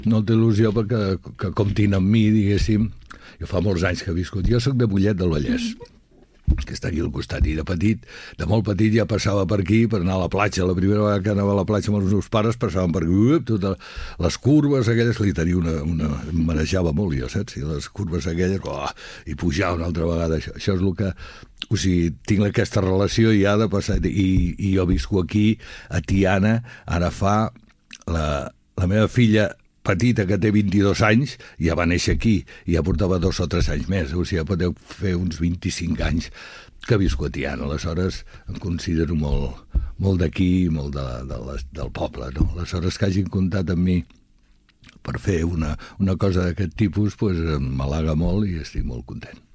molta il·lusió perquè que comptin amb mi, diguéssim. Jo fa molts anys que he viscut. Jo soc de Mollet del Vallès, que està aquí al costat, i de molt petit ja passava per aquí per anar a la platja. La primera vegada que anava a la platja amb els meus pares passaven per aquí, totes les curves aquelles, que li tenia em manejava molt jo, saps? I les curves aquelles, i pujar una altra vegada, això és el que... O sigui, tinc aquesta relació ja de passar, i jo visco aquí a Tiana, ara fa la meva filla petita, que té 22 anys, ja va néixer aquí, i ja portava 2 o 3 anys més, o sigui, ja podeu fer uns 25 anys que visco a Tiana. Aleshores em considero molt d'aquí, molt del poble, no? Aleshores que hagin comptat amb mi per fer una cosa d'aquest tipus, doncs m'halaga molt i estic molt content.